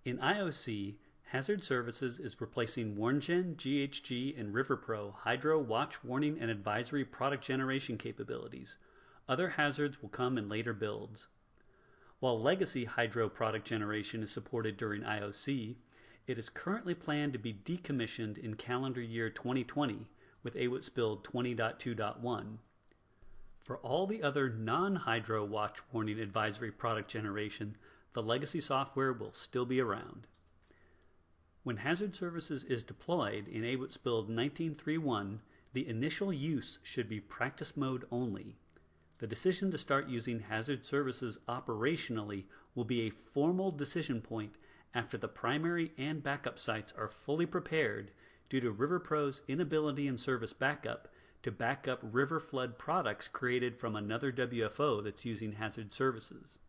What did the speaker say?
In IOC, Hazard Services is replacing WarnGen, GHG, and RiverPro Hydro Watch Warning and Advisory product generation capabilities. Other hazards will come in later builds. While legacy Hydro product generation is supported during IOC, it is currently planned to be decommissioned in calendar year 2020 with AWIPS build 20.2.1. For all the other non-Hydro Watch Warning Advisory product generation, the legacy software will still be around. When Hazard Services is deployed in AWIPS build 19.3.1, the initial use should be practice mode only. The decision to start using Hazard Services operationally will be a formal decision point after the primary and backup sites are fully prepared due to RiverPro's inability in service backup to back up river flood products created from another WFO that's using Hazard Services.